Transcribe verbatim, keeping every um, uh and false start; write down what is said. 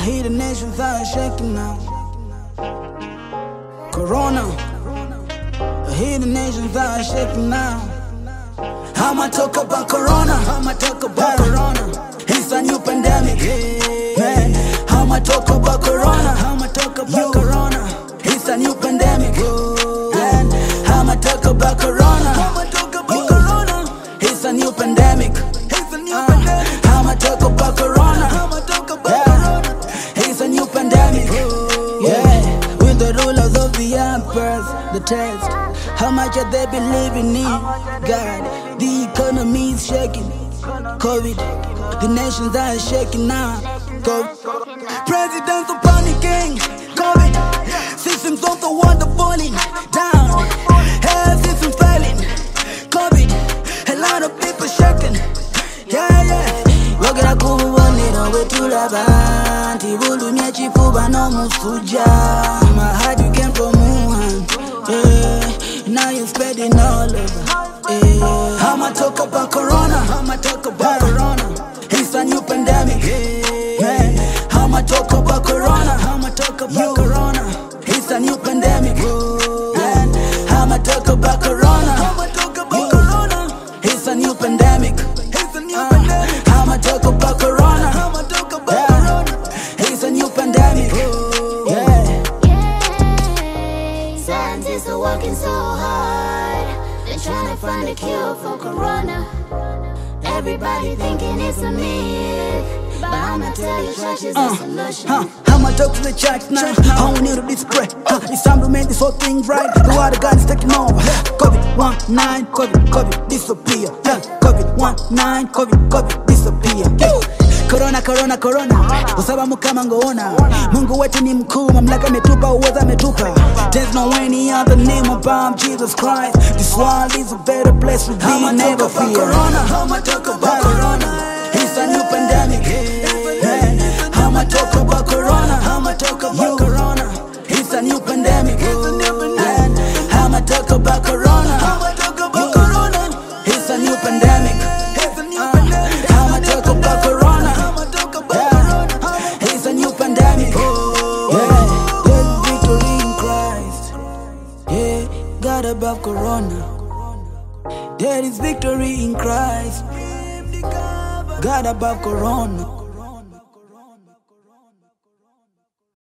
hear the nations are shaking now. Corona, I hear the nations are shaking now. I'ma talk about Corona, I'ma talk about Corona. It's a new pandemic, man. I'ma talk about Corona, I'ma talk about Corona. It's a new pandemic, man. I'ma talk about Corona, I'ma talk about Corona. It's a new pandemic, it's a new pandemic. I'ma talk about Corona, I'ma talk about Corona. It's a new pandemic, yeah. With the rulers of the emperors, the test. How much are they believing in God? The economy is shaking. COVID, the nations are shaking now. COVID, presidents are panicking. COVID, systems of the world are falling down. Health systems failing. COVID, a lot of people shaking. Yeah, yeah. Wagera kubonera wetula banti bulumya chifuba no musuja. My heart you came from Wuhan. Yeah. Now you're spreading all over. Yeah. I'ma talk about Corona, I'ma talk about Corona. It's a new pandemic, man. I'ma talk about Corona, I'ma talk about Corona. It's a new pandemic, man. I'ma talk about Corona, I'ma talk about Corona. It's a new pandemic, it's a new pandemic. I'ma talk about Corona, I'ma talk about Corona. It's a new pandemic, yeah. Scientists are working so hard. They're trying to find a cure for Corona. Everybody thinking it's a myth, but I'ma tell you church is the solution. uh, I'ma talk to the church now, I don't need to be spread. uh, It's time to make this whole thing right. The word of God is taking over. COVID nineteen, COVID, COVID, disappear. yeah. COVID nineteen, COVID, COVID, disappear. yeah. Corona, corona, corona, usaba mukama ngoona. Mungu wetu ni mkuu, mamlaka ametupa, uweza ametupa. There's no any other name above Jesus Christ. This world is a better place to be. I'ma never fear. Corona, I'ma talk about Corona. It's a new pandemic. Yeah. I'ma talk about Corona, I'ma talk about Corona. It's a new pandemic. Yeah. I'ma talk about Corona, I'ma talk about Corona. It's a new pandemic. I'ma talk about Corona, I'ma talk about Corona. It's a new pandemic. Yeah. There's victory in Christ. Yeah. God above Corona. There is victory in Christ. God above Corona.